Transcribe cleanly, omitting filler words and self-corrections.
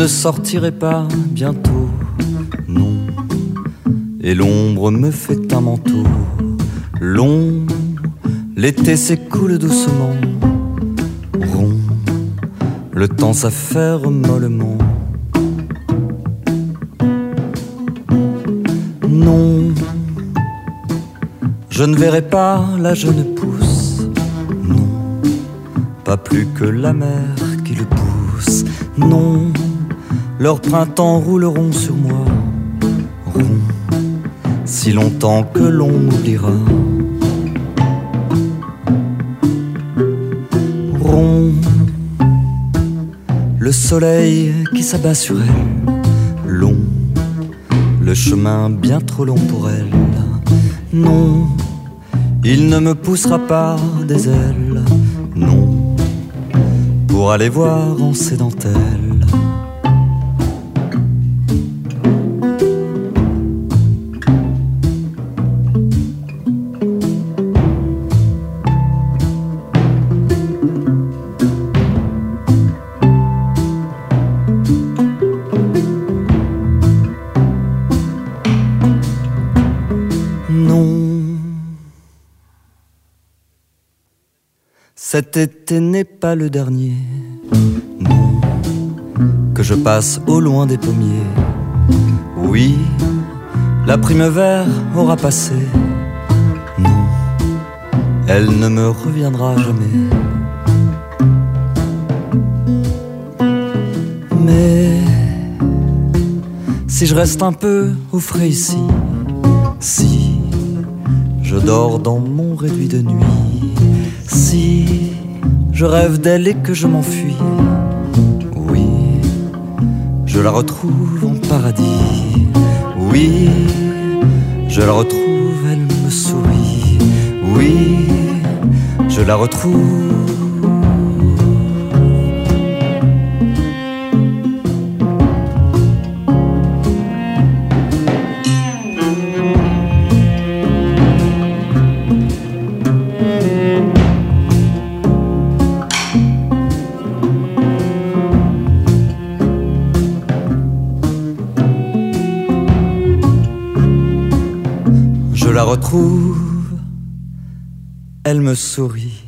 sortirai pas bientôt, non. Et l'ombre me fait un manteau long. L'été s'écoule doucement, rond. Le temps s'affaire mollement. Non, je ne verrai pas la jeune pousse, non, pas plus que la mer qui le pousse. Non, leurs printemps rouleront sur moi, rond, si longtemps que l'on m'oubliera. Rond, le soleil qui s'abat sur elle, long, le chemin bien trop long pour elle. Non, il ne me poussera pas des ailes, non, pour aller voir en ses dentelles. Cet été n'est pas le dernier, non, que je passe au loin des pommiers. Oui, la primavera aura passé, non, elle ne me reviendra jamais. Mais si je reste un peu au frais ici, si je dors dans mon réduit de nuit, si je rêve d'elle et que je m'enfuis, oui, je la retrouve en paradis. Oui, je la retrouve, elle me sourit. Oui, je la retrouve. Je la retrouve, elle me sourit.